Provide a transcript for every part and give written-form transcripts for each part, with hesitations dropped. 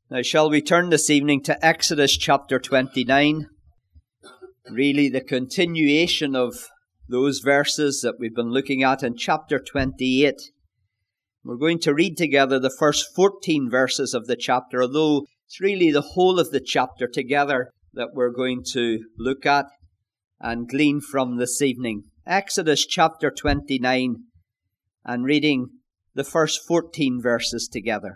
Now, shall we turn this evening to Exodus chapter 29? Really the continuation of those verses that we've been looking at in chapter 28. We're going to read together the first 14 verses of the chapter, although it's really the whole of the chapter together that we're going to look at and glean from this evening. Exodus chapter 29, and reading the first 14 verses together.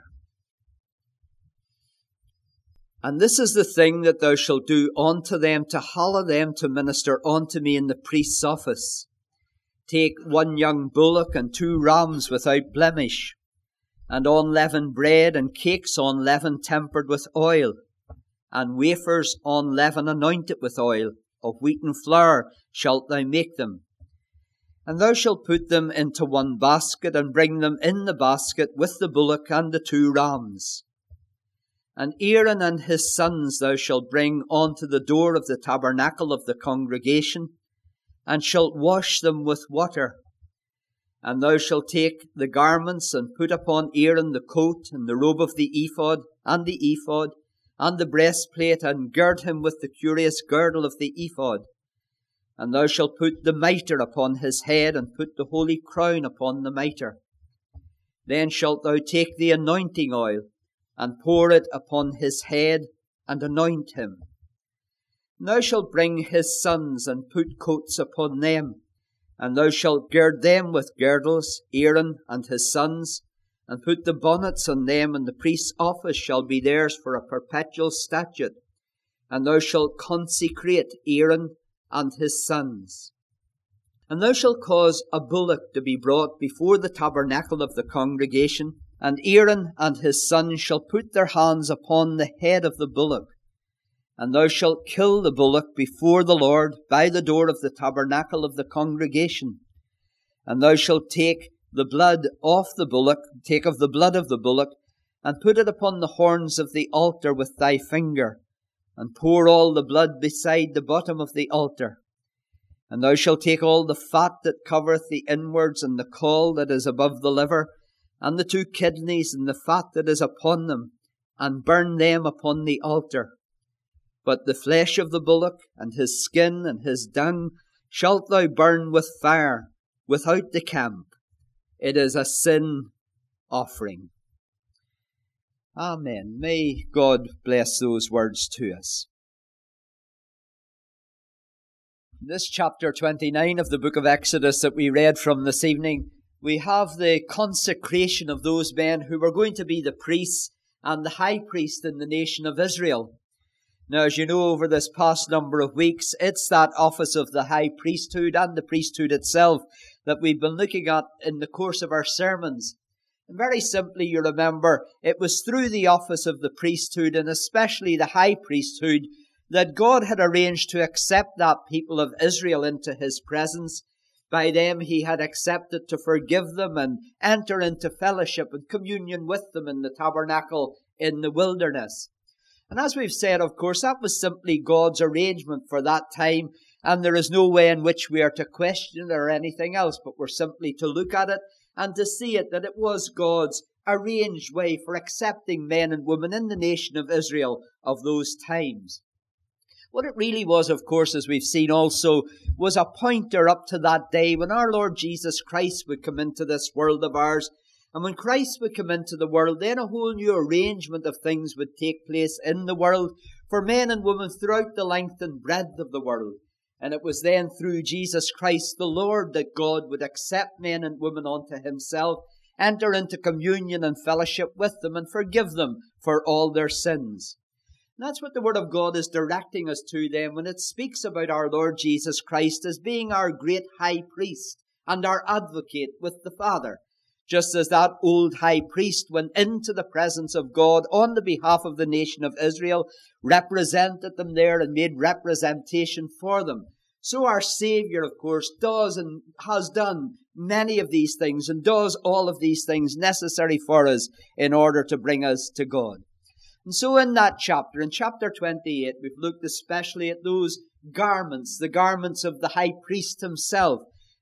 And this is the thing that thou shalt do unto them, to hallow them to minister unto me in the priest's office. Take 1 young bullock and 2 rams without blemish, and unleavened bread and cakes unleavened tempered with oil, and wafers unleavened anointed with oil, of wheaten flour shalt thou make them. And thou shalt put them into 1 basket, and bring them in the basket with the bullock and the 2 rams. And Aaron and his sons thou shalt bring unto the door of the tabernacle of the congregation, and shalt wash them with water. And thou shalt take the garments, and put upon Aaron the coat, and the robe of the ephod, and the breastplate, and gird him with the curious girdle of the ephod. And thou shalt put the mitre upon his head, and put the holy crown upon the mitre. Then shalt thou take the anointing oil, and pour it upon his head, and anoint him. And thou shalt bring his sons, and put coats upon them, and thou shalt gird them with girdles, Aaron and his sons, and put the bonnets on them, and the priest's office shall be theirs for a perpetual statute. And thou shalt consecrate Aaron and his sons. And thou shalt cause a bullock to be brought before the tabernacle of the congregation, and Aaron and his sons shall put their hands upon the head of the bullock. And thou shalt kill the bullock before the Lord by the door of the tabernacle of the congregation. And thou shalt take the blood of the bullock, and put it upon the horns of the altar with thy finger, and pour all the blood beside the bottom of the altar. And thou shalt take all the fat that covereth the inwards, and the caul that is above the liver, and the 2 kidneys, and the fat that is upon them, and burn them upon the altar. But the flesh of the bullock, and his skin, and his dung, shalt thou burn with fire without the camp. It is a sin offering. Amen. May God bless those words to us. This chapter 29 of the book of Exodus that we read from this evening, we have the consecration of those men who were going to be the priests and the high priest in the nation of Israel. Now, as you know, over this past number of weeks, it's that office of the high priesthood and the priesthood itself that we've been looking at in the course of our sermons. And very simply, you remember, it was through the office of the priesthood, and especially the high priesthood, that God had arranged to accept that people of Israel into his presence. By them he had accepted to forgive them and enter into fellowship and communion with them in the tabernacle in the wilderness. And as we've said, of course, that was simply God's arrangement for that time, and there is no way in which we are to question it or anything else, but we're simply to look at it and to see it that it was God's arranged way for accepting men and women in the nation of Israel of those times. What it really was, of course, as we've seen also, was a pointer up to that day when our Lord Jesus Christ would come into this world of ours. And when Christ would come into the world, then a whole new arrangement of things would take place in the world for men and women throughout the length and breadth of the world. And it was then through Jesus Christ the Lord that God would accept men and women unto himself, enter into communion and fellowship with them, and forgive them for all their sins. And that's what the Word of God is directing us to then when it speaks about our Lord Jesus Christ as being our great high priest and our advocate with the Father. Just as that old high priest went into the presence of God on the behalf of the nation of Israel, represented them there and made representation for them. So our Savior, of course, does and has done many of these things and does all of these things necessary for us in order to bring us to God. And so in that chapter, in chapter 28, we've looked especially at those garments, the garments of the high priest himself,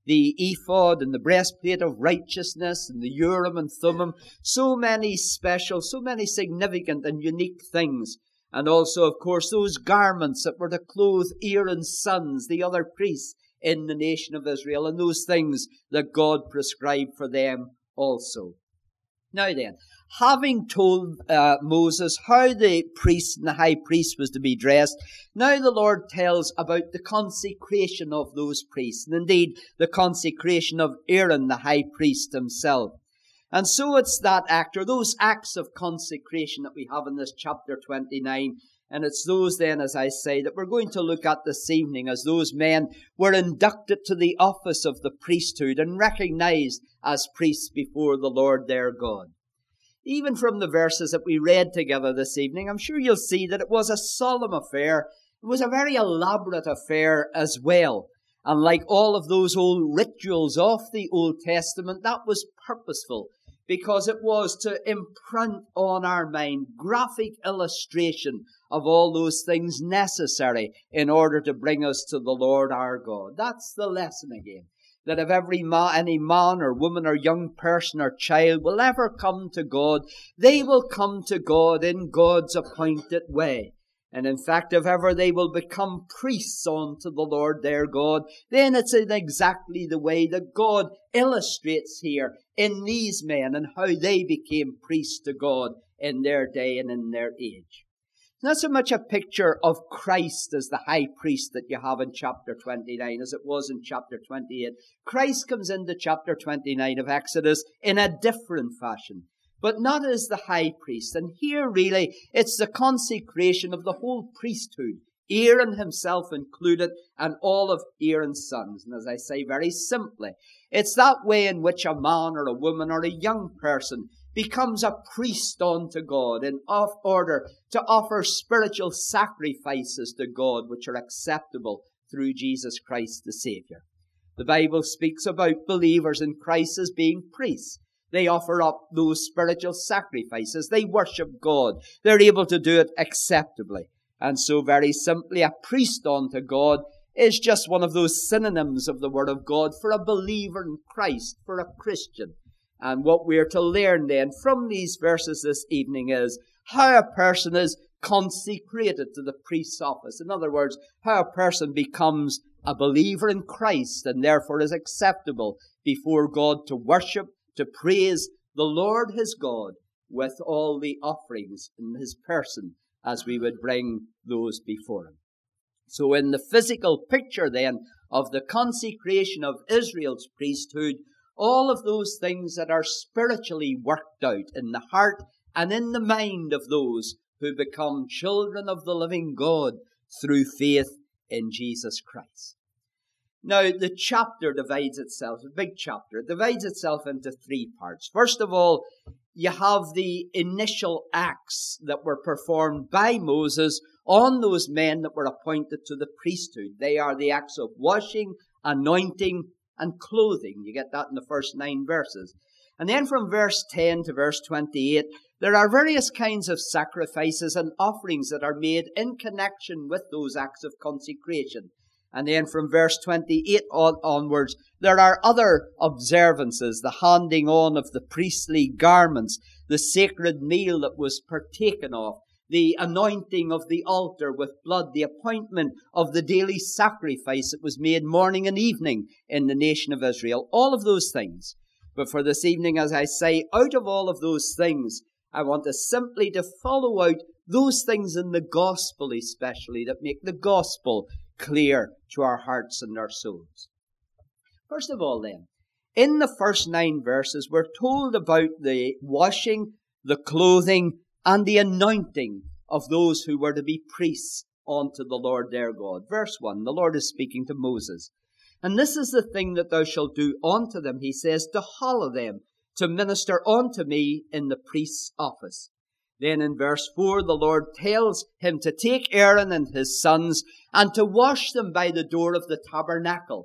the ephod and the breastplate of righteousness and the Urim and Thummim. So many special, so many significant and unique things. And also, of course, those garments that were to clothe Aaron's sons, the other priests in the nation of Israel, and those things that God prescribed for them also. Now then, having told Moses how the priest and the high priest was to be dressed, now the Lord tells about the consecration of those priests, and indeed the consecration of Aaron, the high priest himself. And so it's that act, or those acts of consecration that we have in this chapter 29, and it's those then, as I say, that we're going to look at this evening, as those men were inducted to the office of the priesthood and recognized as priests before the Lord their God. Even from the verses that we read together this evening, I'm sure you'll see that it was a solemn affair. It was a very elaborate affair as well. And like all of those old rituals of the Old Testament, that was purposeful, because it was to imprint on our mind graphic illustration of all those things necessary in order to bring us to the Lord our God. That's the lesson again. That if any man or woman or young person or child will ever come to God, they will come to God in God's appointed way. And in fact, if ever they will become priests unto the Lord their God, then it's in exactly the way that God illustrates here in these men and how they became priests to God in their day and in their age. Not so much a picture of Christ as the high priest that you have in chapter 29 as it was in chapter 28. Christ comes into chapter 29 of Exodus in a different fashion, but not as the high priest. And here really it's the consecration of the whole priesthood, Aaron himself included and all of Aaron's sons. And as I say very simply, it's that way in which a man or a woman or a young person becomes a priest unto God in order to offer spiritual sacrifices to God which are acceptable through Jesus Christ the Savior. The Bible speaks about believers in Christ as being priests. They offer up those spiritual sacrifices. They worship God. They're able to do it acceptably. And so very simply, a priest unto God is just one of those synonyms of the Word of God for a believer in Christ, for a Christian. And what we're to learn then from these verses this evening is how a person is consecrated to the priest's office. In other words, how a person becomes a believer in Christ and therefore is acceptable before God to worship, to praise the Lord his God with all the offerings in his person as we would bring those before him. So in the physical picture then of the consecration of Israel's priesthood, all of those things that are spiritually worked out in the heart and in the mind of those who become children of the living God through faith in Jesus Christ. Now, the chapter divides itself, a big chapter, it divides itself into three parts. First of all, you have the initial acts that were performed by Moses on those men that were appointed to the priesthood. They are the acts of washing, anointing, and clothing. You get that in the first 9 verses. And then from verse 10 to verse 28, there are various kinds of sacrifices and offerings that are made in connection with those acts of consecration. And then from verse 28 onwards, there are other observances, the handing on of the priestly garments, the sacred meal that was partaken of, the anointing of the altar with blood, the appointment of the daily sacrifice that was made morning and evening in the nation of Israel, all of those things. But for this evening, as I say, out of all of those things, I want us simply to follow out those things in the gospel especially that make the gospel clear to our hearts and our souls. First of all then, in the first 9 verses, we're told about the washing, the clothing, and the anointing of those who were to be priests unto the Lord their God. Verse 1, the Lord is speaking to Moses. And this is the thing that thou shalt do unto them, he says, to hallow them, to minister unto me in the priest's office. Then in verse 4, the Lord tells him to take Aaron and his sons and to wash them by the door of the tabernacle.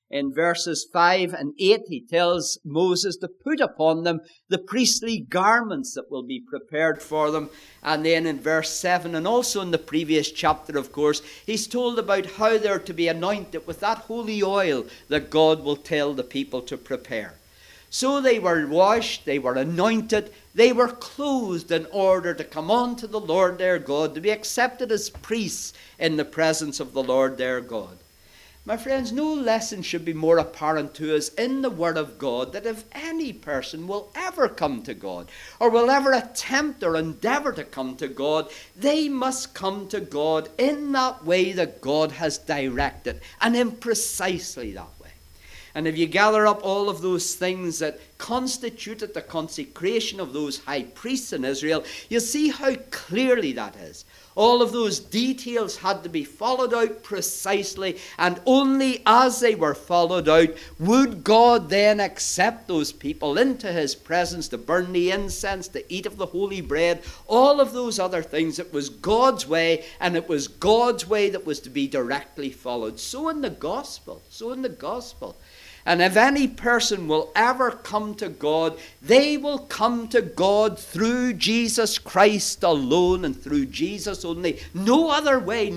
In verses 5 and 8, he tells Moses to put upon them the priestly garments that will be prepared for them. And then in verse 7, and also in the previous chapter, of course, he's told about how they're to be anointed with that holy oil that God will tell the people to prepare. So they were washed, they were anointed, they were clothed in order to come on to the Lord their God, to be accepted as priests in the presence of the Lord their God. My friends, no lesson should be more apparent to us in the Word of God that if any person will ever come to God, or will ever attempt or endeavor to come to God, they must come to God in that way that God has directed, and in precisely that way. And if you gather up all of those things that constituted the consecration of those high priests in Israel, you'll see how clearly that is. All of those details had to be followed out precisely, and only as they were followed out would God then accept those people into his presence to burn the incense, to eat of the holy bread, all of those other things. It was God's way, and it was God's way that was to be directly followed. So in the gospel. And if any person will ever come to God, they will come to God through Jesus Christ alone and through Jesus only. No other way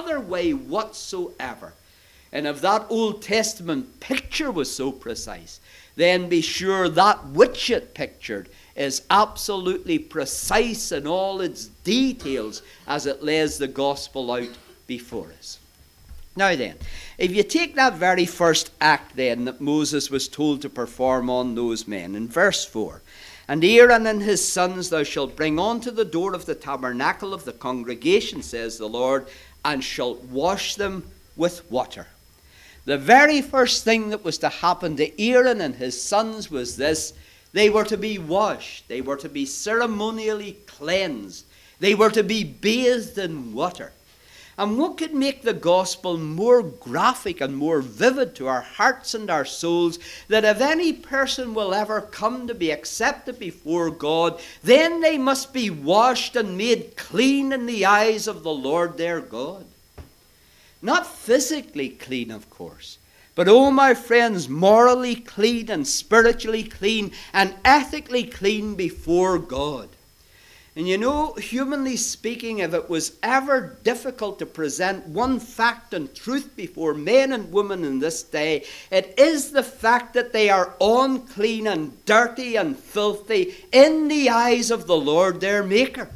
whatsoever. And if that Old Testament picture was so precise, then be sure that which it pictured is absolutely precise in all its details as it lays the gospel out before us. Now then, if you take that very first act then that Moses was told to perform on those men, in verse 4, and Aaron and his sons thou shalt bring unto the door of the tabernacle of the congregation, says the Lord, and shalt wash them with water. The very first thing that was to happen to Aaron and his sons was this: they were to be washed, they were to be ceremonially cleansed, they were to be bathed in water. And what could make the gospel more graphic and more vivid to our hearts and our souls, that if any person will ever come to be accepted before God, then they must be washed and made clean in the eyes of the Lord their God. Not physically clean, of course, but, oh my friends, morally clean and spiritually clean and ethically clean before God. And you know, humanly speaking, if it was ever difficult to present one fact and truth before men and women in this day, it is the fact that they are unclean and dirty and filthy in the eyes of the Lord their Maker.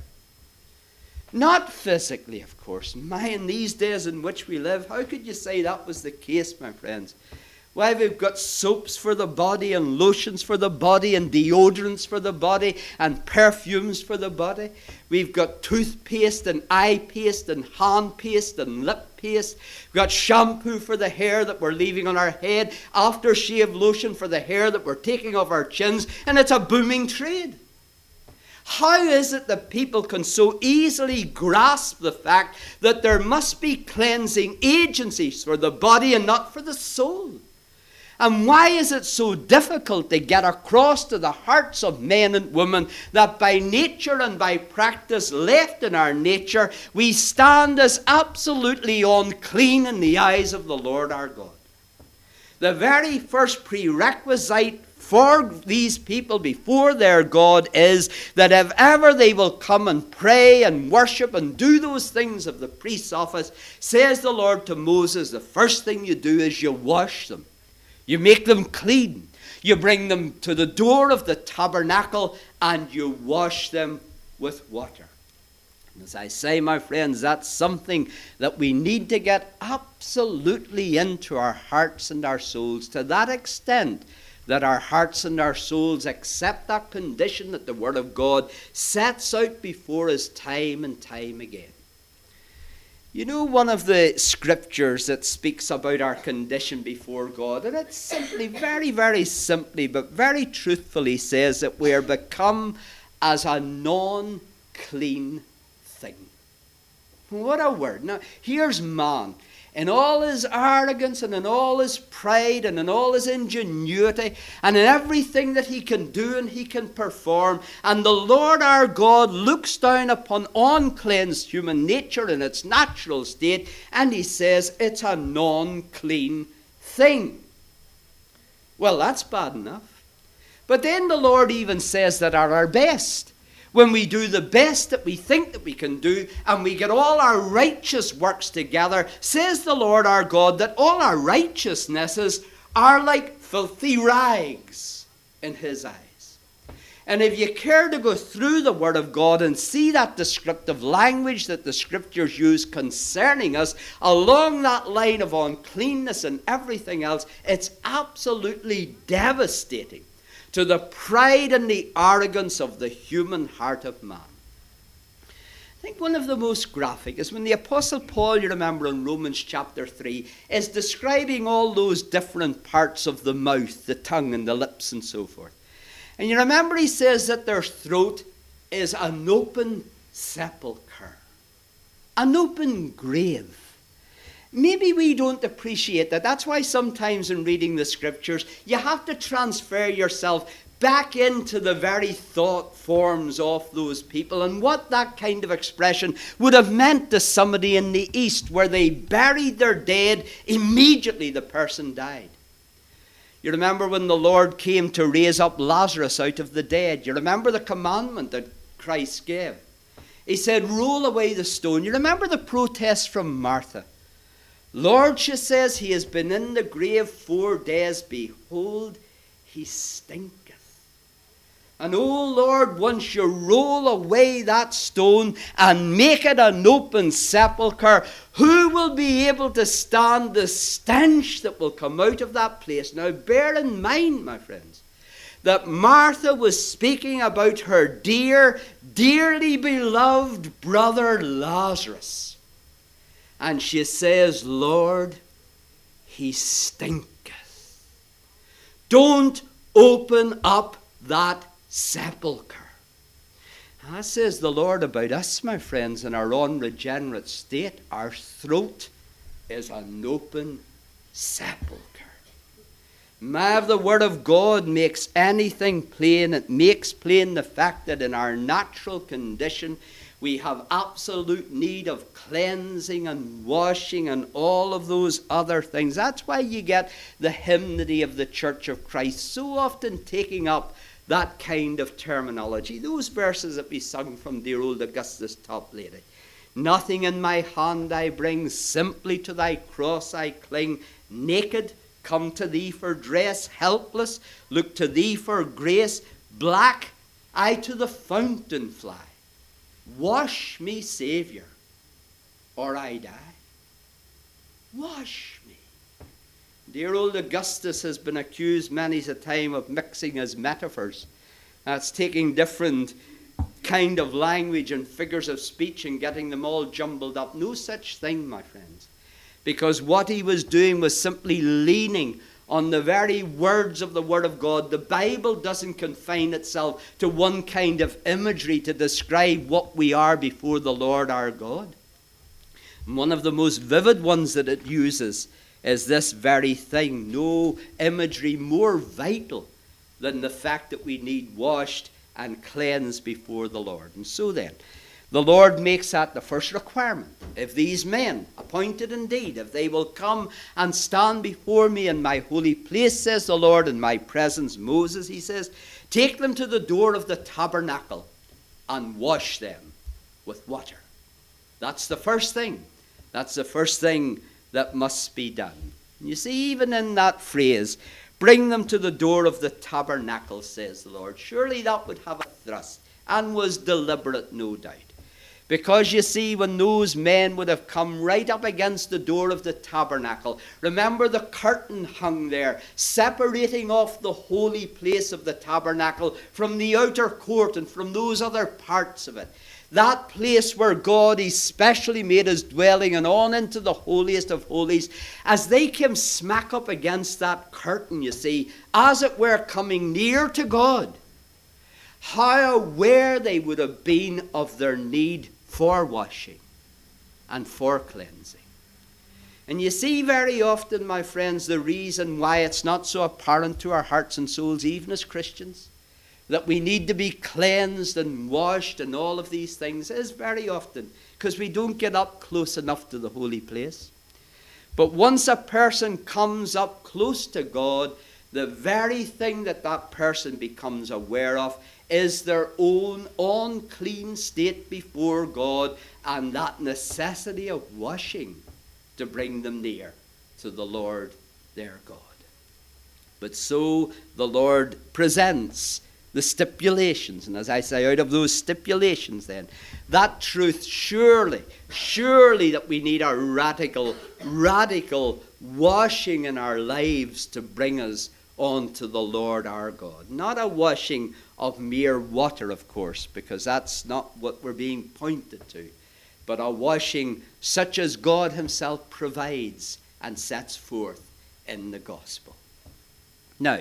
Not physically, of course. In these days in which we live, how could you say that was the case, my friends? Why, we've got soaps for the body and lotions for the body and deodorants for the body and perfumes for the body. We've got toothpaste and eye paste and hand paste and lip paste. We've got shampoo for the hair that we're leaving on our head, aftershave lotion for the hair that we're taking off our chins, and it's a booming trade. How is it that people can so easily grasp the fact that there must be cleansing agencies for the body and not for the soul? And why is it so difficult to get across to the hearts of men and women that by nature and by practice left in our nature, we stand as absolutely unclean in the eyes of the Lord our God? The very first prerequisite for these people before their God is that if ever they will come and pray and worship and do those things of the priest's office, says the Lord to Moses, the first thing you do is you wash them. You make them clean. You bring them to the door of the tabernacle and you wash them with water. And as I say, my friends, that's something that we need to get absolutely into our hearts and our souls, to that extent that our hearts and our souls accept that condition that the Word of God sets out before us time and time again. You know, one of the scriptures that speaks about our condition before God, and it simply, very, very simply, but very truthfully says that we are become as a non-clean thing. What a word. Now, here's man, in all his arrogance and in all his pride and in all his ingenuity and in everything that he can do and he can perform. And the Lord our God looks down upon uncleansed human nature in its natural state, and he says it's a non-clean thing. Well, that's bad enough. But then the Lord even says that at our best, when we do the best that we think that we can do, and we get all our righteous works together, says the Lord our God, that all our righteousnesses are like filthy rags in his eyes. And if you care to go through the Word of God and see that descriptive language that the Scriptures use concerning us along that line of uncleanness and everything else, it's absolutely devastating to the pride and the arrogance of the human heart of man. I think one of the most graphic is when the Apostle Paul, you remember in Romans chapter 3, is describing all those different parts of the mouth, the tongue and the lips and so forth. And you remember he says that their throat is an open sepulchre, an open grave. Maybe we don't appreciate that. That's why sometimes in reading the Scriptures, you have to transfer yourself back into the very thought forms of those people and what that kind of expression would have meant to somebody in the East, where they buried their dead immediately the person died. You remember when the Lord came to raise up Lazarus out of the dead. You remember the commandment that Christ gave. He said, roll away the stone. You remember the protest from Martha. Lord, she says, he has been in the grave 4 days. Behold, he stinketh. And oh Lord, once you roll away that stone and make it an open sepulchre, who will be able to stand the stench that will come out of that place? Now bear in mind, my friends, that Martha was speaking about her dearly beloved brother Lazarus. And she says, Lord, he stinketh. Don't open up that sepulchre. And that says the Lord about us, my friends, in our unregenerate state. Our throat is an open sepulchre. The Word of God makes anything plain. It makes plain the fact that in our natural condition we have absolute need of cleansing and washing and all of those other things. That's why you get the hymnody of the Church of Christ so often taking up that kind of terminology. Those verses that we sung from dear old Augustus Toplady. Nothing in my hand I bring, simply to thy cross I cling. Naked, come to thee for dress. Helpless, look to thee for grace. Black, I to the fountain fly. Wash me, Saviour, or I die. Wash me. Dear old Augustus has been accused many a time of mixing his metaphors. That's taking different kind of language and figures of speech and getting them all jumbled up. No such thing, my friends. Because what he was doing was simply leaning on the very words of the Word of God. The Bible doesn't confine itself to one kind of imagery to describe what we are before the Lord our God. And one of the most vivid ones that it uses is this very thing. No imagery more vital than the fact that we need washed and cleansed before the Lord. And so then, the Lord makes that the first requirement. If these men, appointed indeed, if they will come and stand before me in my holy place, says the Lord, in my presence, Moses, he says, take them to the door of the tabernacle and wash them with water. That's the first thing. That's the first thing that must be done. And you see, even in that phrase, bring them to the door of the tabernacle, says the Lord. Surely that would have a thrust, and was deliberate, no doubt. Because you see, when those men would have come right up against the door of the tabernacle, remember the curtain hung there, separating off the holy place of the tabernacle from the outer court and from those other parts of it. That place where God especially made his dwelling, and on into the holiest of holies, as they came smack up against that curtain, you see, as it were coming near to God, how aware they would have been of their need for washing and for cleansing. And you see very often, my friends, the reason why it's not so apparent to our hearts and souls, even as Christians, that we need to be cleansed and washed and all of these things, is very often because we don't get up close enough to the holy place. But once a person comes up close to God, the very thing that that person becomes aware of is their own unclean state before God, and that necessity of washing to bring them near to the Lord their God. But so the Lord presents the stipulations, and as I say, out of those stipulations then, that truth surely that we need a radical washing in our lives to bring us on to the Lord our God. Not a washing of mere water, of course, because that's not what we're being pointed to, but a washing such as God himself provides and sets forth in the gospel. Now,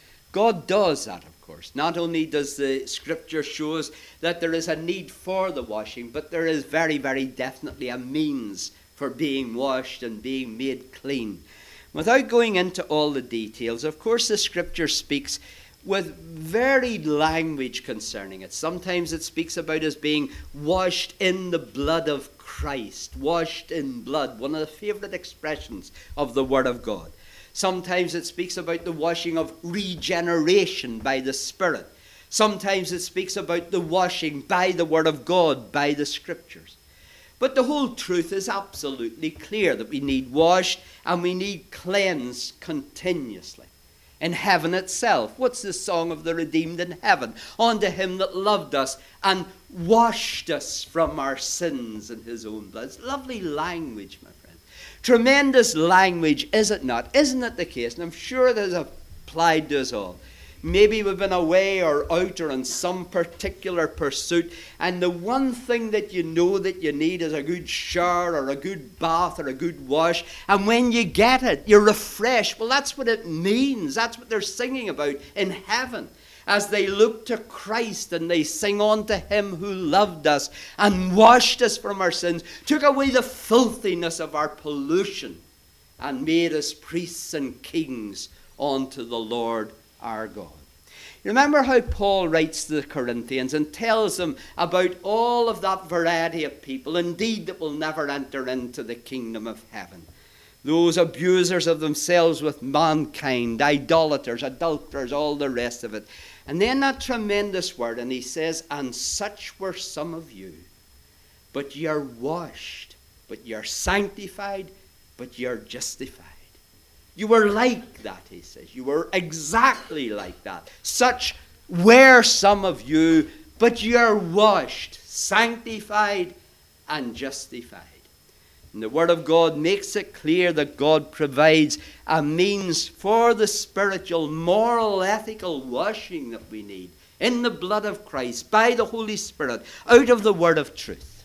God does that, of course. Not only does the scripture show us that there is a need for the washing, but there is very, very definitely a means for being washed and being made clean. Without going into all the details, of course the scripture speaks with varied language concerning it. Sometimes it speaks about us being washed in the blood of Christ. Washed in blood, one of the favorite expressions of the Word of God. Sometimes it speaks about the washing of regeneration by the Spirit. Sometimes it speaks about the washing by the Word of God, by the Scriptures. But the whole truth is absolutely clear that we need washed and we need cleansed continuously. In heaven itself, what's the song of the redeemed in heaven? Unto him that loved us and washed us from our sins in his own blood. It's lovely language, my friend. Tremendous language, is it not? Isn't it the case? And I'm sure it is applied to us all. Maybe we've been away or out or on some particular pursuit, and the one thing that you know that you need is a good shower or a good bath or a good wash, and when you get it, you're refreshed. Well, that's what it means. That's what they're singing about in heaven. As they look to Christ and they sing on to him who loved us and washed us from our sins, took away the filthiness of our pollution, and made us priests and kings unto the Lord our God. You remember how Paul writes to the Corinthians and tells them about all of that variety of people, indeed, that will never enter into the kingdom of heaven. Those abusers of themselves with mankind, idolaters, adulterers, all the rest of it. And then that tremendous word, and he says, and such were some of you. But ye are washed, but ye are sanctified, but ye are justified. You were like that, he says. You were exactly like that. Such were some of you, but you are washed, sanctified, and justified. And the Word of God makes it clear that God provides a means for the spiritual, moral, ethical washing that we need in the blood of Christ, by the Holy Spirit, out of the Word of truth.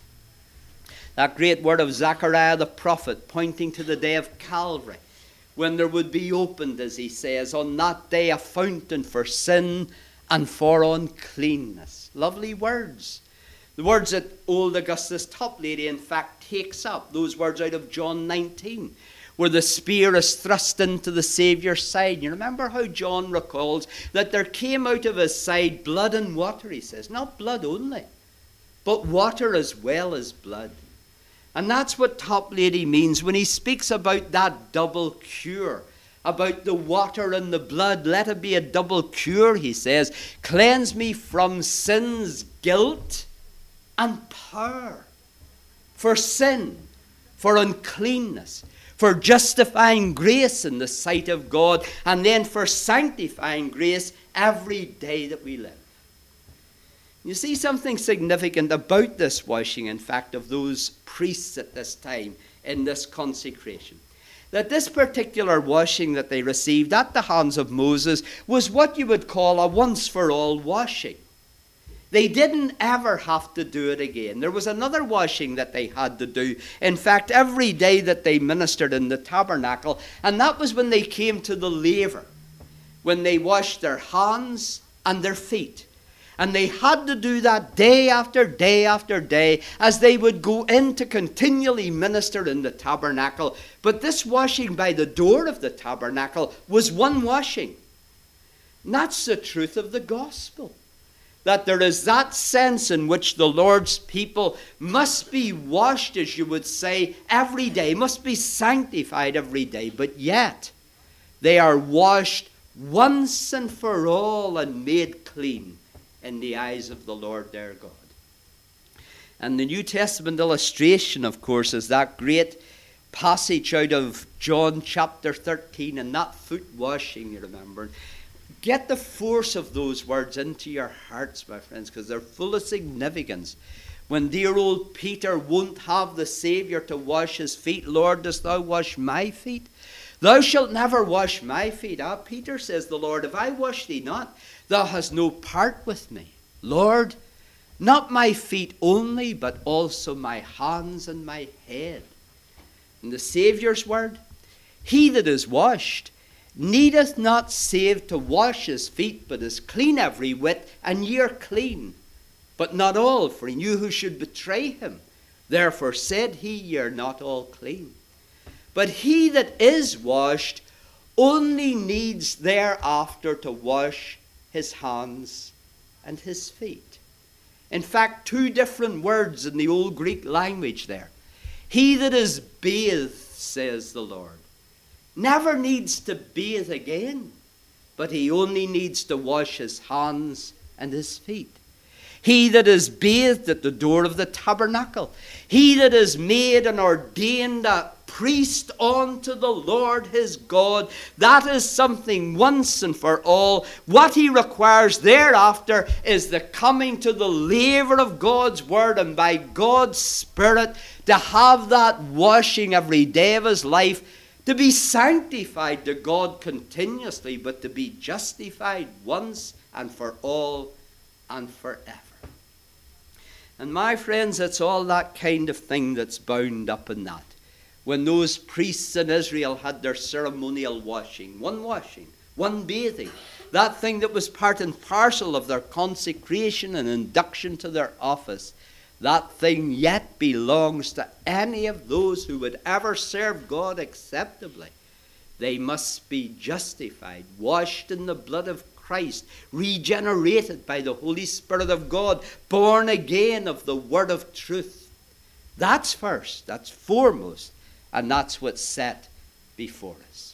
That great word of Zechariah the prophet, pointing to the day of Calvary, when there would be opened, as he says, on that day a fountain for sin and for uncleanness. Lovely words. The words that old Augustus Toplady, in fact, takes up. Those words out of John 19, where the spear is thrust into the Saviour's side. You remember how John recalls that there came out of his side blood and water, he says. Not blood only, but water as well as blood. And that's what Toplady means when he speaks about that double cure, about the water and the blood. Let it be a double cure, he says. Cleanse me from sin's guilt and power. For sin, for uncleanness, for justifying grace in the sight of God, and then for sanctifying grace every day that we live. You see something significant about this washing, in fact, of those priests at this time in this consecration. That this particular washing that they received at the hands of Moses was what you would call a once-for-all washing. They didn't ever have to do it again. There was another washing that they had to do, in fact, every day that they ministered in the tabernacle, and that was when they came to the laver, when they washed their hands and their feet. And they had to do that day after day after day as they would go in to continually minister in the tabernacle. But this washing by the door of the tabernacle was one washing. And that's the truth of the gospel. That there is that sense in which the Lord's people must be washed, as you would say, every day, must be sanctified every day. But yet, they are washed once and for all and made clean in the eyes of the Lord their God. And the New Testament illustration, of course, is that great passage out of John chapter 13 and that foot washing, you remember. Get the force of those words into your hearts, my friends, because they're full of significance. When dear old Peter won't have the Saviour to wash his feet, Lord, dost thou wash my feet? Thou shalt never wash my feet. Ah, Peter, says the Lord, if I wash thee not, thou hast no part with me. Lord, not my feet only, but also my hands and my head. And the Saviour's word, he that is washed needeth not save to wash his feet, but is clean every whit, and ye are clean. But not all, for he knew who should betray him. Therefore said he, ye are not all clean. But he that is washed only needs thereafter to wash his hands and his feet. In fact, two different words in the old Greek language there. He that is bathed, says the Lord, never needs to bathe again, but he only needs to wash his hands and his feet. He that is bathed at the door of the tabernacle, he that is made and ordained a priest unto the Lord his God, that is something once and for all. What he requires thereafter is the coming to the laver of God's word and by God's Spirit to have that washing every day of his life, to be sanctified to God continuously, but to be justified once and for all and forever. And my friends, it's all that kind of thing that's bound up in that. When those priests in Israel had their ceremonial washing, one bathing, that thing that was part and parcel of their consecration and induction to their office, that thing yet belongs to any of those who would ever serve God acceptably. They must be justified, washed in the blood of Christ, regenerated by the Holy Spirit of God, born again of the word of truth. That's first, that's foremost, and that's what's set before us.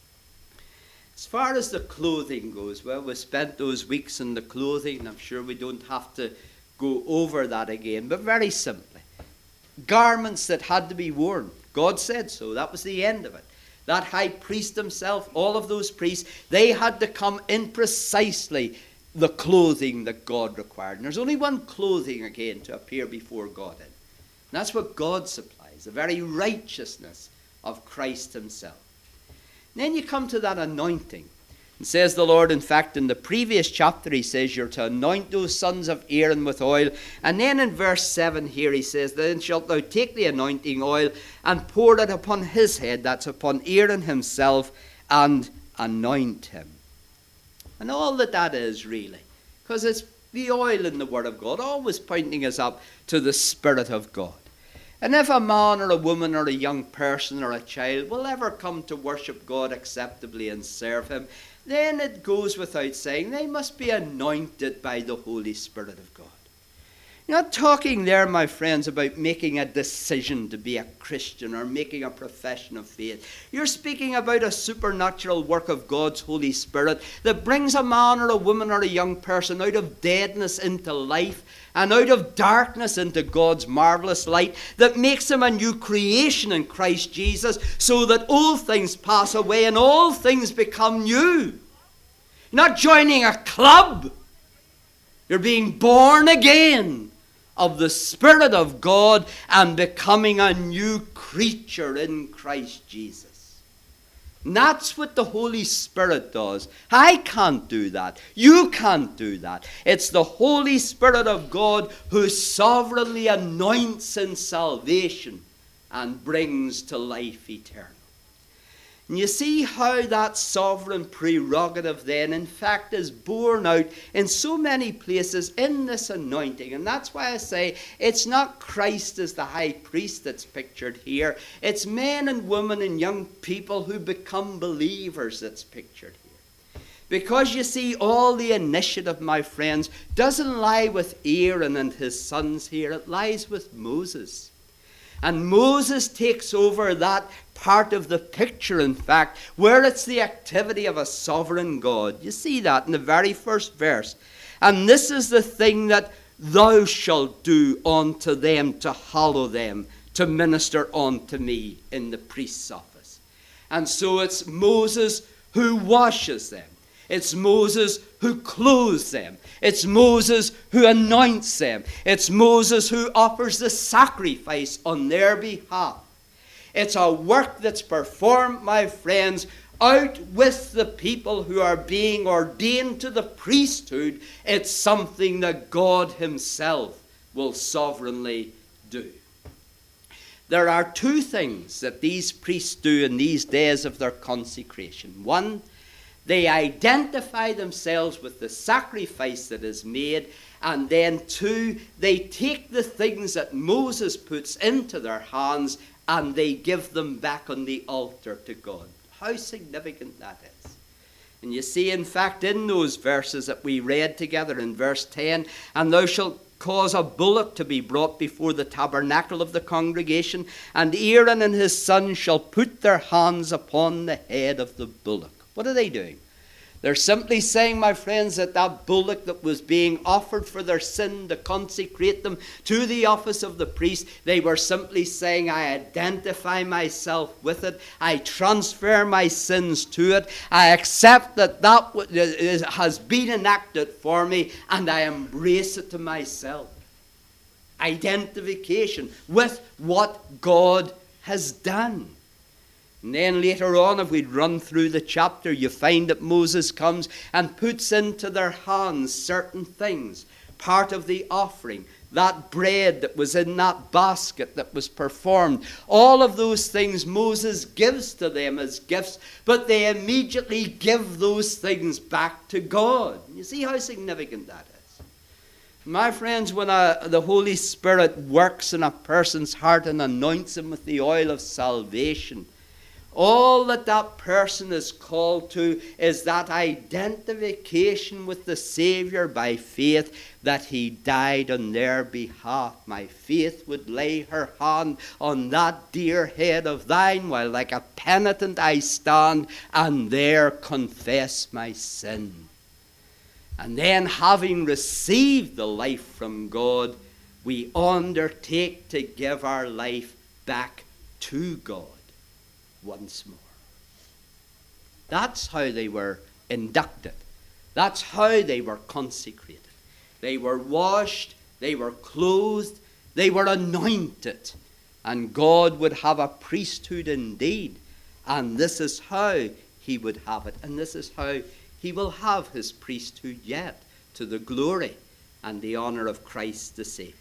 As far as the clothing goes, well, we spent those weeks in the clothing, and I'm sure we don't have to go over that again, but very simply, garments that had to be worn. God said so. That was the end of it. That high priest himself, all of those priests, they had to come in precisely the clothing that God required. And there's only one clothing again to appear before God in. And that's what God supplies, the very righteousness of Christ himself. And then you come to that anointing. And says the Lord, in fact, in the previous chapter, he says, you're to anoint those sons of Aaron with oil. And then in verse 7 here, he says, then shalt thou take the anointing oil and pour it upon his head, that's upon Aaron himself, and anoint him. And all that is really, because it's the oil in the Word of God, always pointing us up to the Spirit of God. And if a man or a woman or a young person or a child will ever come to worship God acceptably and serve him, then it goes without saying they must be anointed by the Holy Spirit of God. You're not talking there, my friends, about making a decision to be a Christian or making a profession of faith. You're speaking about a supernatural work of God's Holy Spirit that brings a man or a woman or a young person out of deadness into life and out of darkness into God's marvelous light, that makes them a new creation in Christ Jesus, so that old things pass away and all things become new. You're not joining a club. You're being born again of the Spirit of God and becoming a new creature in Christ Jesus. And that's what the Holy Spirit does. I can't do that. You can't do that. It's the Holy Spirit of God who sovereignly anoints in salvation and brings to life eternal. And you see how that sovereign prerogative then, in fact, is borne out in so many places in this anointing. And that's why I say it's not Christ as the high priest that's pictured here. It's men and women and young people who become believers that's pictured here. Because you see, all the initiative, my friends, doesn't lie with Aaron and his sons here. It lies with Moses. And Moses takes over that part of the picture, in fact, where it's the activity of a sovereign God. You see that in the very first verse. And this is the thing that thou shalt do unto them to hallow them, to minister unto me in the priest's office. And so it's Moses who washes them. It's Moses who clothes them. It's Moses who anoints them. It's Moses who offers the sacrifice on their behalf. It's a work that's performed, my friends, out with the people who are being ordained to the priesthood. It's something that God himself will sovereignly do. There are two things that these priests do in these days of their consecration. One, they identify themselves with the sacrifice that is made. And then two, they take the things that Moses puts into their hands and they give them back on the altar to God. How significant that is. And you see, in fact, in those verses that we read together in verse 10, and thou shalt cause a bullock to be brought before the tabernacle of the congregation, and Aaron and his sons shall put their hands upon the head of the bullock. What are they doing? They're simply saying, my friends, that that bullock that was being offered for their sin to consecrate them to the office of the priest, they were simply saying, I identify myself with it. I transfer my sins to it. I accept that that has been enacted for me, and I embrace it to myself. Identification with what God has done. And then later on, if we run through the chapter, you find that Moses comes and puts into their hands certain things, part of the offering, that bread that was in that basket that was performed. All of those things Moses gives to them as gifts, but they immediately give those things back to God. You see how significant that is? My friends, when the Holy Spirit works in a person's heart and anoints him with the oil of salvation, all that that person is called to is that identification with the Savior by faith, that he died on their behalf. My faith would lay her hand on that dear head of thine, while like a penitent I stand, and there confess my sin. And then, having received the life from God, we undertake to give our life back to God once more. That's how they were inducted. That's how they were consecrated. They were washed, they were clothed, they were anointed. And God would have a priesthood indeed. And this is how he would have it. And this is how he will have his priesthood yet, to the glory and the honor of Christ the Savior.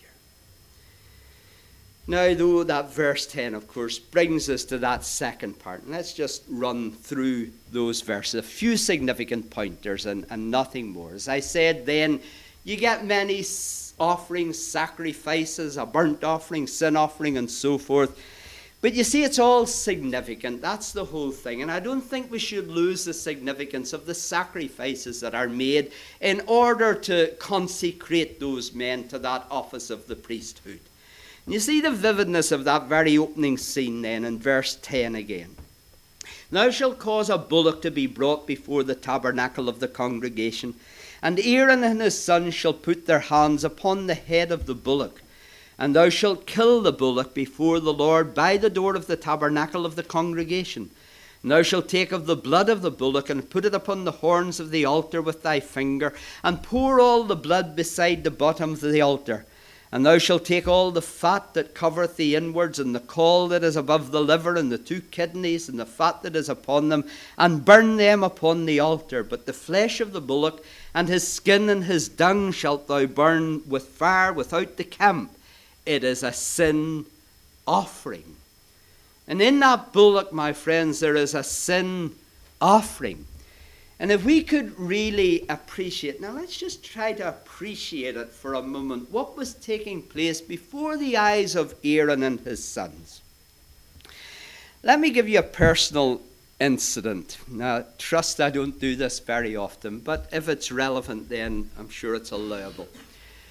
Now, though, that verse 10, of course, brings us to that second part. And let's just run through those verses. A few significant pointers and nothing more. As I said then, you get many offerings, sacrifices, a burnt offering, sin offering, and so forth. But you see, it's all significant. That's the whole thing. And I don't think we should lose the significance of the sacrifices that are made in order to consecrate those men to that office of the priesthood. You see the vividness of that very opening scene then in verse 10 again. Thou shalt cause a bullock to be brought before the tabernacle of the congregation, and Aaron and his sons shall put their hands upon the head of the bullock. And thou shalt kill the bullock before the Lord by the door of the tabernacle of the congregation. And thou shalt take of the blood of the bullock, and put it upon the horns of the altar with thy finger, and pour all the blood beside the bottom of the altar. And thou shalt take all the fat that covereth the inwards, and the caul that is above the liver, and the 2 kidneys, and the fat that is upon them, and burn them upon the altar. But the flesh of the bullock, and his skin, and his dung shalt thou burn with fire without the camp. It is a sin offering. And in that bullock, my friends, there is a sin offering. And if we could really appreciate, now let's just try to appreciate it for a moment, what was taking place before the eyes of Aaron and his sons. Let me give you a personal incident. Now, trust I don't do this very often, but if it's relevant, then I'm sure it's allowable.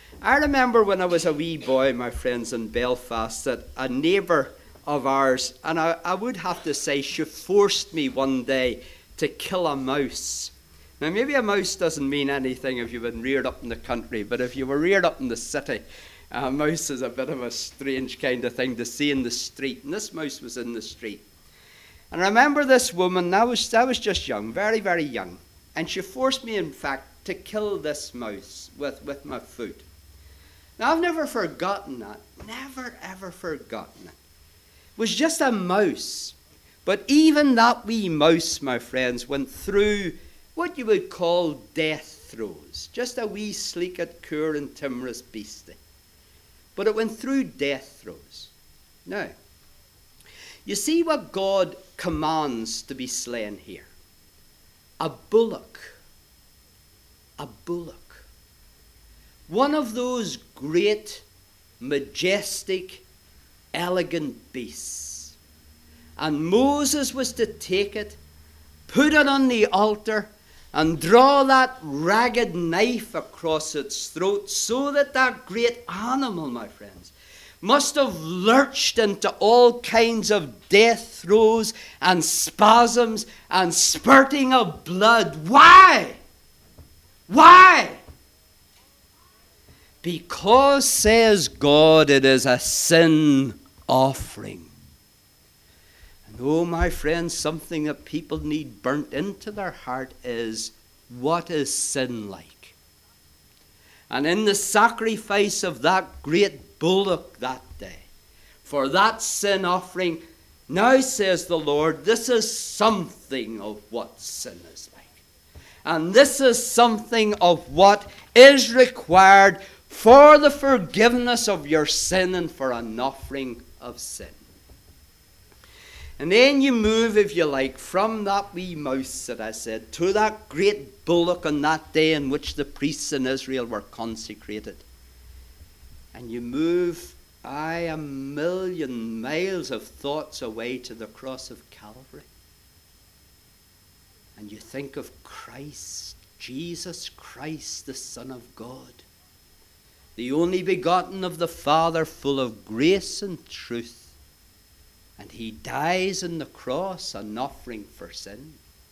I remember when I was a wee boy, my friends, in Belfast, that a neighbour of ours, and I would have to say she forced me one day to kill a mouse. Now, maybe a mouse doesn't mean anything if you've been reared up in the country, but if you were reared up in the city, a mouse is a bit of a strange kind of thing to see in the street, and this mouse was in the street. And I remember this woman, I was just young, very, very young, and she forced me, in fact, to kill this mouse with my foot. Now, I've never forgotten that, never, ever forgotten it. It was just a mouse, but even that wee mouse, my friends, went through what you would call death throes, just a wee sleekit, coor and timorous beastie. But it went through death throes. Now, you see what God commands to be slain here. A bullock. A bullock. One of those great, majestic, elegant beasts. And Moses was to take it, put it on the altar, and draw that ragged knife across its throat, so that that great animal, my friends, must have lurched into all kinds of death throes and spasms and spurting of blood. Why? Why? Because, says God, it is a sin offering. Oh, my friends, something that people need burnt into their heart is, what is sin like? And in the sacrifice of that great bullock that day, for that sin offering, now says the Lord, this is something of what sin is like. And this is something of what is required for the forgiveness of your sin and for an offering of sin. And then you move, if you like, from that wee mouse that I said to that great bullock on that day in which the priests in Israel were consecrated. And you move, a million miles of thoughts away to the cross of Calvary. And you think of Christ, Jesus Christ, the Son of God, the only begotten of the Father, full of grace and truth. And he dies on the cross, an offering for sin.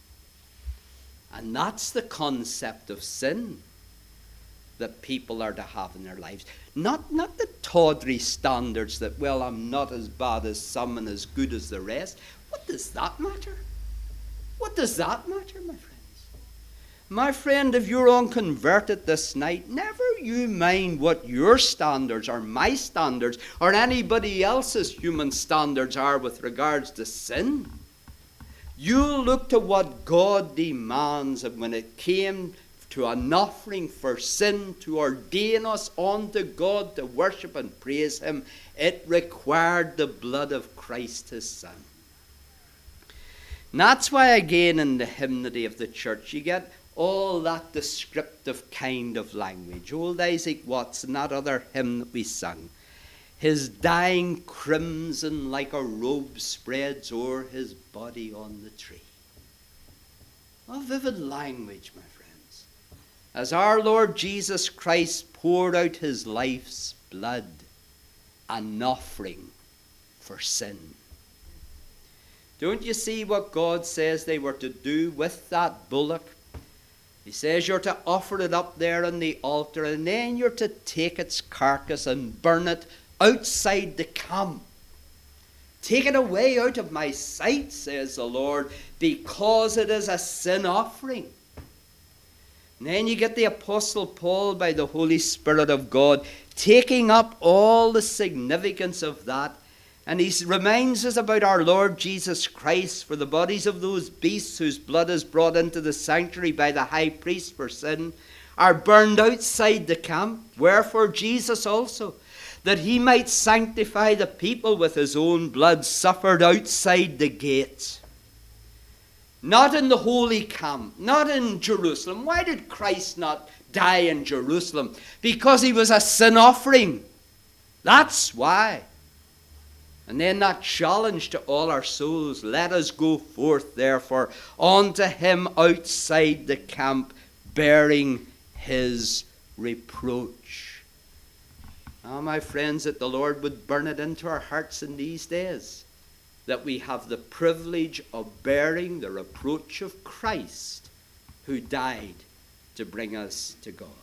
And that's the concept of sin that people are to have in their lives. Not the tawdry standards that, well, I'm not as bad as some and as good as the rest. What does that matter? What does that matter, my friends? My friend, if you're unconverted this night, never you mind what your standards or my standards or anybody else's human standards are with regards to sin. You look to what God demands, and when it came to an offering for sin, to ordain us unto God to worship and praise him, it required the blood of Christ his Son. And that's why, again, in the hymnody of the church, you get all that descriptive kind of language. Old Isaac Watts and that other hymn that we sung. His dying crimson like a robe spreads o'er his body on the tree. What vivid language, my friends. As our Lord Jesus Christ poured out his life's blood, an offering for sin. Don't you see what God says they were to do with that bullock? He says you're to offer it up there on the altar, and then you're to take its carcass and burn it outside the camp. Take it away out of my sight, says the Lord, because it is a sin offering. And then you get the Apostle Paul, by the Holy Spirit of God, taking up all the significance of that. And he reminds us about our Lord Jesus Christ, for the bodies of those beasts whose blood is brought into the sanctuary by the high priest for sin are burned outside the camp. Wherefore Jesus also, that he might sanctify the people with his own blood, suffered outside the gate. Not in the holy camp, not in Jerusalem. Why did Christ not die in Jerusalem? Because he was a sin offering. That's why. And then that challenge to all our souls, let us go forth, therefore, unto him outside the camp, bearing his reproach. Ah, my friends, that the Lord would burn it into our hearts in these days, that we have the privilege of bearing the reproach of Christ, who died to bring us to God.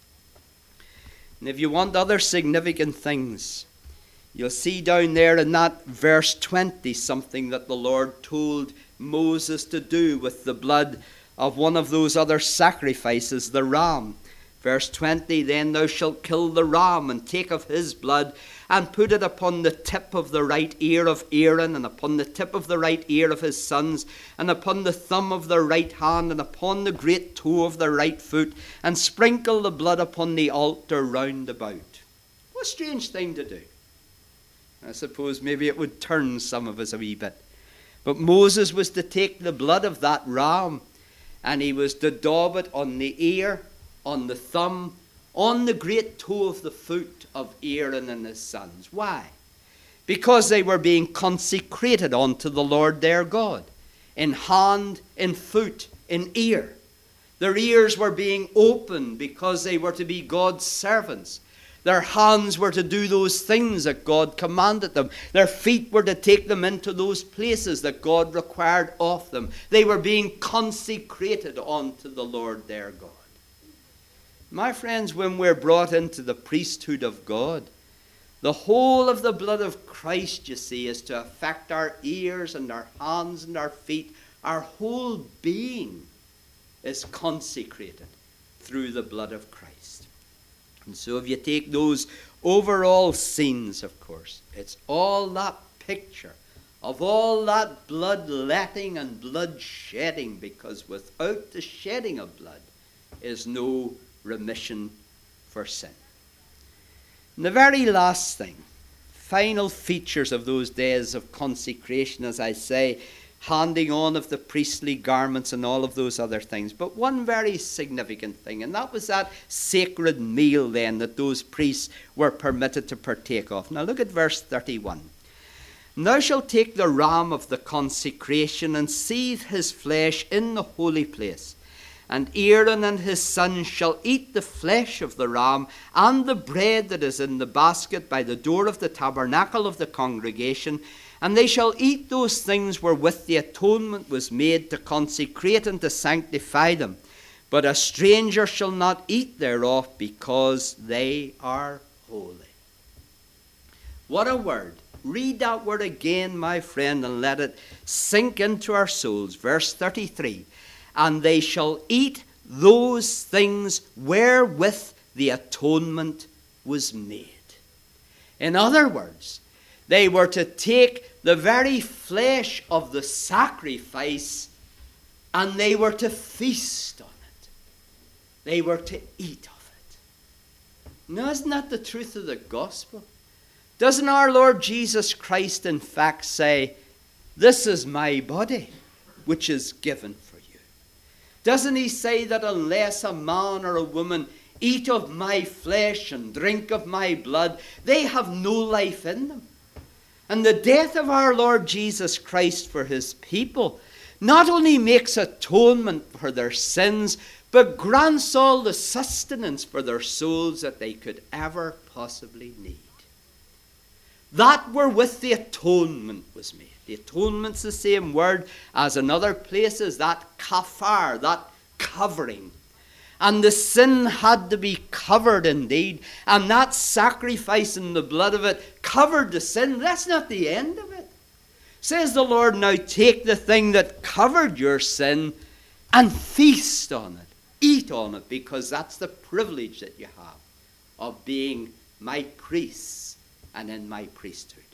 And if you want other significant things, you'll see down there in that verse 20 something that the Lord told Moses to do with the blood of one of those other sacrifices, the ram. Verse 20, then thou shalt kill the ram, and take of his blood, and put it upon the tip of the right ear of Aaron, and upon the tip of the right ear of his sons, and upon the thumb of the right hand, and upon the great toe of the right foot, and sprinkle the blood upon the altar round about. What a strange thing to do. I suppose maybe it would turn some of us a wee bit. But Moses was to take the blood of that ram, and he was to daub it on the ear, on the thumb, on the great toe of the foot of Aaron and his sons. Why? Because they were being consecrated unto the Lord their God, in hand, in foot, in ear. Their ears were being opened because they were to be God's servants. Their hands were to do those things that God commanded them. Their feet were to take them into those places that God required of them. They were being consecrated unto the Lord their God. My friends, when we're brought into the priesthood of God, the whole of the blood of Christ, you see, is to affect our ears and our hands and our feet. Our whole being is consecrated through the blood of Christ. And so if you take those overall scenes, of course, it's all that picture of all that bloodletting and blood shedding, because without the shedding of blood is no remission for sin. And the very last thing, final features of those days of consecration, as I say, handing on of the priestly garments and all of those other things. But one very significant thing, and that was that sacred meal then that those priests were permitted to partake of. Now look at verse 31. And thou shalt take the ram of the consecration and seethe his flesh in the holy place. And Aaron and his sons shall eat the flesh of the ram and the bread that is in the basket by the door of the tabernacle of the congregation. And they shall eat those things wherewith the atonement was made to consecrate and to sanctify them. But a stranger shall not eat thereof, because they are holy. What a word. Read that word again, my friend, and let it sink into our souls. Verse 33. And they shall eat those things wherewith the atonement was made. In other words, they were to take the very flesh of the sacrifice and they were to feast on it. They were to eat of it. Now, isn't that the truth of the gospel? Doesn't our Lord Jesus Christ in fact say, this is my body, which is given for you? Doesn't he say that unless a man or a woman eat of my flesh and drink of my blood, they have no life in them? And the death of our Lord Jesus Christ for his people not only makes atonement for their sins, but grants all the sustenance for their souls that they could ever possibly need. That wherewith the atonement was made. The atonement's the same word as in other places, that kafar, that covering. And the sin had to be covered indeed. And that sacrifice in the blood of it covered the sin. That's not the end of it. Says the Lord, now take the thing that covered your sin and feast on it. Eat on it, because that's the privilege that you have of being my priests and in my priesthood.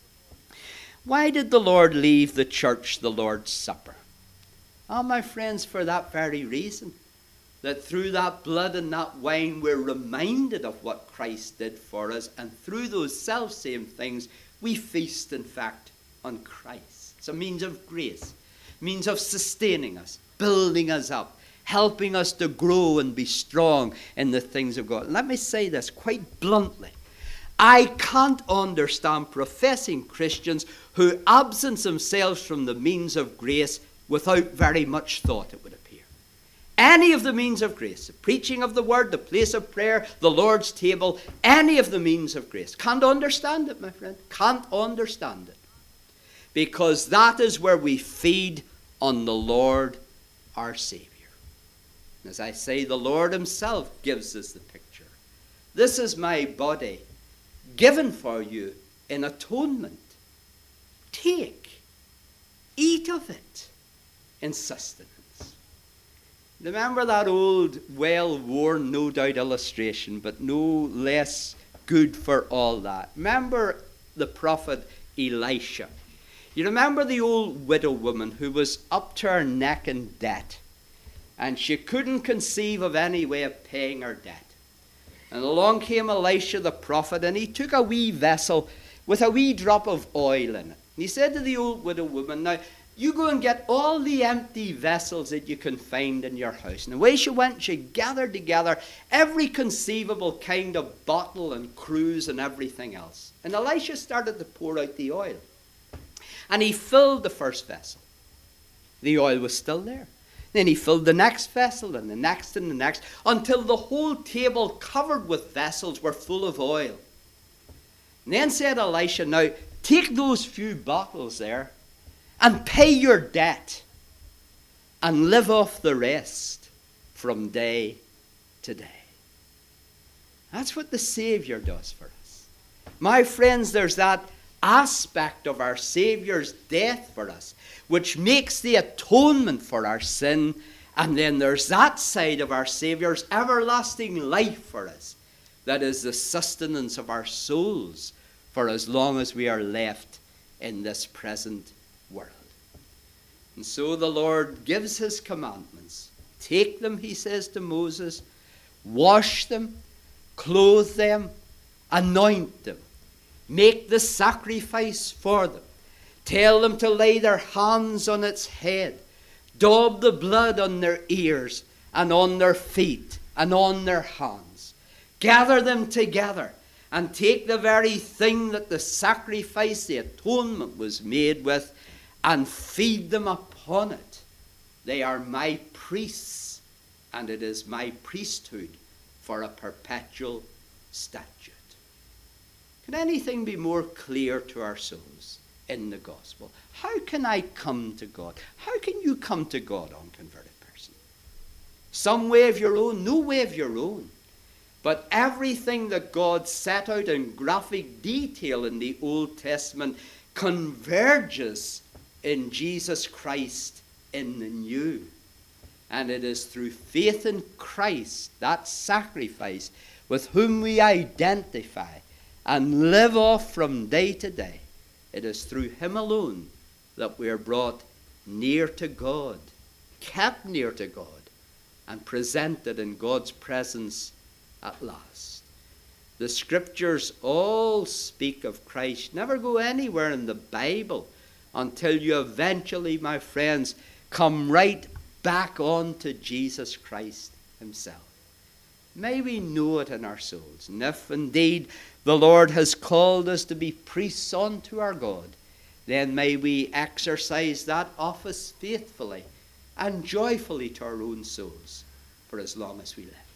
Why did the Lord leave the church the Lord's Supper? Ah, my friends, for that very reason. That through that blood and that wine we're reminded of what Christ did for us. And through those self-same things we feast, in fact, on Christ. It's a means of grace. Means of sustaining us, building us up, helping us to grow and be strong in the things of God. And let me say this quite bluntly. I can't understand professing Christians who absent themselves from the means of grace without very much thought, it would appear. Any of the means of grace, the preaching of the word, the place of prayer, the Lord's table, any of the means of grace. Can't understand it, my friend. Can't understand it. Because that is where we feed on the Lord our Savior. As I say, the Lord himself gives us the picture. This is my body given for you in atonement. Take, eat of it in sustenance. Remember that old, well-worn, no doubt, illustration, but no less good for all that. Remember the prophet Elisha. You remember the old widow woman who was up to her neck in debt, and she couldn't conceive of any way of paying her debt. And along came Elisha the prophet, and he took a wee vessel with a wee drop of oil in it. And he said to the old widow woman, now, you go and get all the empty vessels that you can find in your house. And away she went, she gathered together every conceivable kind of bottle and cruse and everything else. And Elisha started to pour out the oil. And he filled the first vessel. The oil was still there. Then he filled the next vessel and the next and the next, until the whole table covered with vessels were full of oil. And then said Elisha, now take those few bottles there and pay your debt and live off the rest from day to day. That's what the Savior does for us. My friends, there's that aspect of our Saviour's death for us, which makes the atonement for our sin. And then there's that side of our Saviour's everlasting life for us, that is the sustenance of our souls for as long as we are left in this present world. And so the Lord gives his commandments. Take them, he says to Moses, wash them, clothe them, anoint them, make the sacrifice for them. Tell them to lay their hands on its head, daub the blood on their ears and on their feet and on their hands. Gather them together and take the very thing that the sacrifice, the atonement was made with, and feed them upon it. They are my priests, and it is my priesthood for a perpetual statute. Can anything be more clear to our souls in the gospel? How can I come to God? How can you come to God, unconverted person? Some way of your own? No way of your own. But everything that God set out in graphic detail in the Old Testament converges in Jesus Christ in the New. And it is through faith in Christ, that sacrifice, with whom we identify and live off from day to day. It is through him alone that we are brought near to God, kept near to God, and presented in God's presence at last. The scriptures all speak of Christ. Never go anywhere in the Bible until you eventually, my friends, come right back on to Jesus Christ himself. May we know it in our souls. And if indeed the Lord has called us to be priests unto our God, then may we exercise that office faithfully and joyfully to our own souls for as long as we live.